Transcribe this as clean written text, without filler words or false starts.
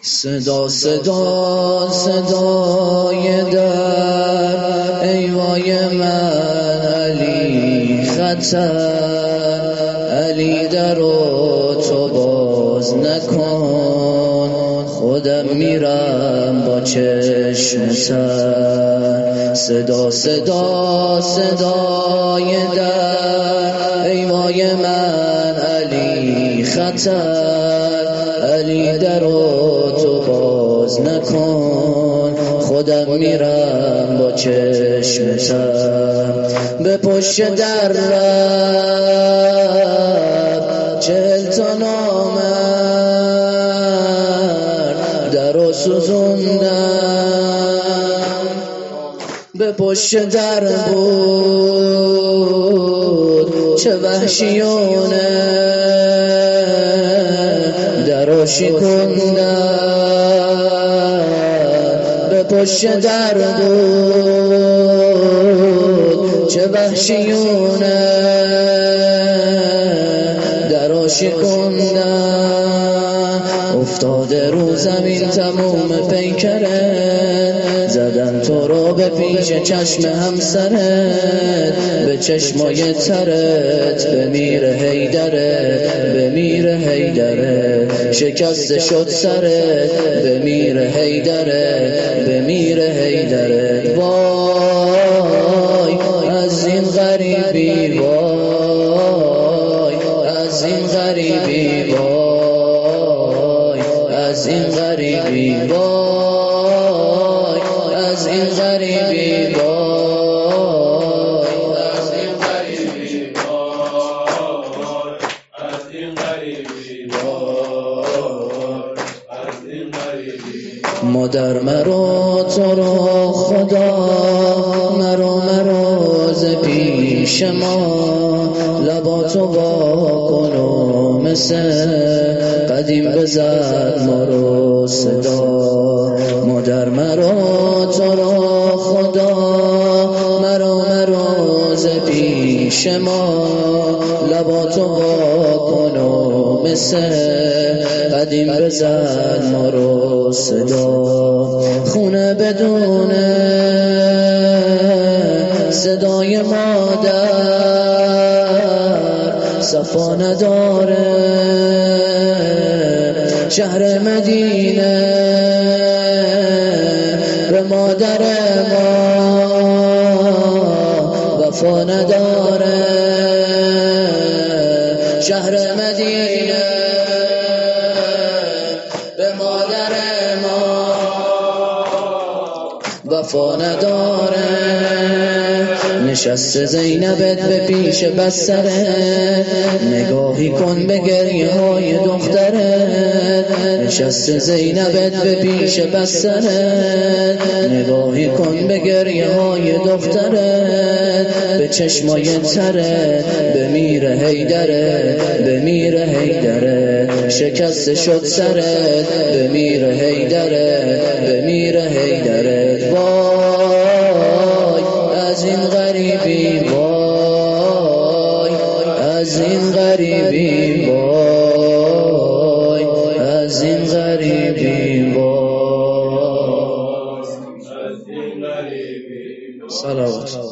صدا صدا صدای در ای وای من علی خطر، علی درو تو باز نکن، خودم میرم با چشم سر. صدا صدا صدای در ای وای من علی خطر، علی درو تو باز نکن، خودم میرم با چشم تر. به پشت در رفت 40 تا نامرد درو سوزوندن، به پشت در بود چه وحشیونه درو شکوندن، به پشت در بود چه وحشیونه درو شکوندن. افتاده رو زمین تموم پیکرت، زدن تو رو به پیش چشم همسرت، به چشمای ترت بمیر حیدرت، بمیر حیدرت، شکسته شد سرت، بمیر حیدرت، بمیر حیدرت. وای از این غریبی، وای از این غریبی، وای از این غریبی، وای از این غریبی، وای از این غریبی، وای از این غریبی، وای از این غریبی. مادر مرو تو رو خدا، مرو ز پیش ما، لباتو وا کن و مثل قدیم بزد ما رو صدا. مادر مرو تو رو خدا، مرو ز پیش ما، لباتو وا کن و مثل قدیم بزد ما رو صدا. خونه بدون صدای مادر صفا نداره، شهر مدینه به مادر ما وفا نداره، شهر مدینه به مادر ما وفا نداره. نشست زینبت به پیش بسترت، نگاهی کن به گریه های دخترت، نشست زینبت به پیش بسترت، نگاهی کن به گریه های دخترت، به چشمای ترت بمیر حیدرت، بمیر حیدرت، شکسته شد سرت، بمیر حیدرت، بمیر حیدرت. وای از این غریبی، وای از این غریبی، وای از این غریبی، وای از این غریبی. صلوات